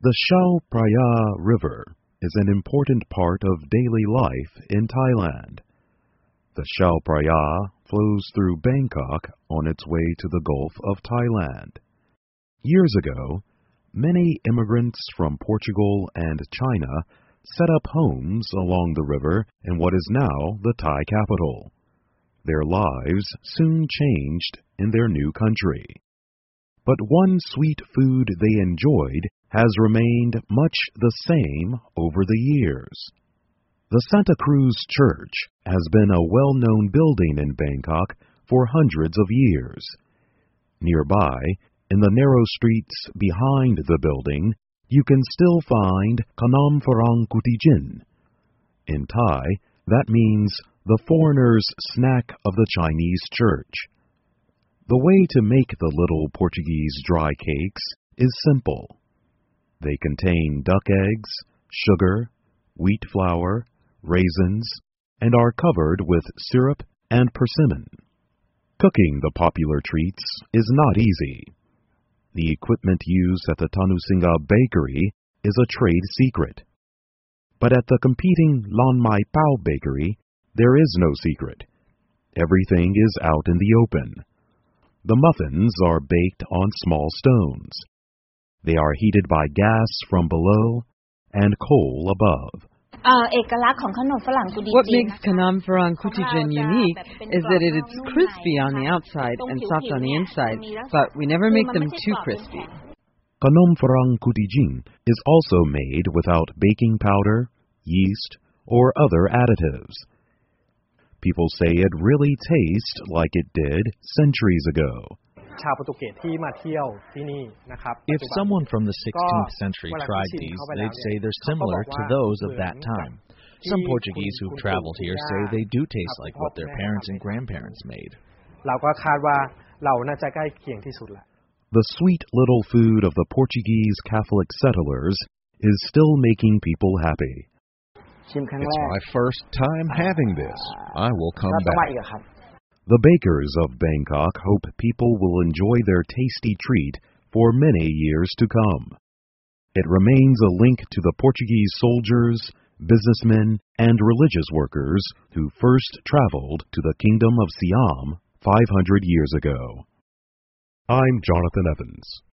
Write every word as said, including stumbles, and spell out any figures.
The Chao Phraya River is an important part of daily life in Thailand. The Chao Phraya flows through Bangkok on its way to the Gulf of Thailand. Years ago, many immigrants from Portugal and China set up homes along the river in what is now the Thai capital. Their lives soon changed in their new country. But one sweet food they enjoyed has remained much the same over the years. The Santa Cruz Church has been a well-known building in Bangkok for hundreds of years. Nearby, in the narrow streets behind the building, you can still find Khanom Phrang Kutijin. In Thai, that means the foreigner's snack of the Chinese church. The way to make the little Portuguese dry cakes is simple. They contain duck eggs, sugar, wheat flour, raisins, and are covered with syrup and persimmon. Cooking the popular treats is not easy. The equipment used at the Tanusinga Bakery is a trade secret. But at the competing Lon Mai Pao Bakery, there is no secret. Everything is out in the open. The muffins are baked on small stones. They are heated by gas from below and coal above. What makes Khanom Phrang Kutijin unique is that it is crispy on the outside and soft on the inside, but we never make them too crispy. Khanom Phrang Kutijin is also made without baking powder, yeast, or other additives. People say it really tastes like it did centuries ago. If someone from the sixteenth century tried these, they'd say they're similar to those of that time. Some Portuguese who've traveled here say they do taste like what their parents and grandparents made. The sweet little food of the Portuguese Catholic settlers is still making people happy. It's my first time having this. I will come back. The bakers of Bangkok hope people will enjoy their tasty treat for many years to come. It remains a link to the Portuguese soldiers, businessmen, and religious workers who first traveled to the Kingdom of Siam five hundred years ago. I'm Jonathan Evans.